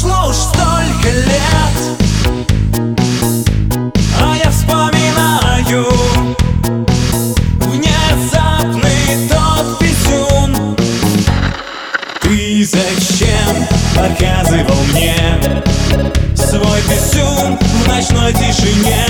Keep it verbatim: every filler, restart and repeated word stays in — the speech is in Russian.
прошло уж столько лет, а я вспоминаю внезапный тот писюн. Ты зачем показывал мне свой писюн в ночной тишине?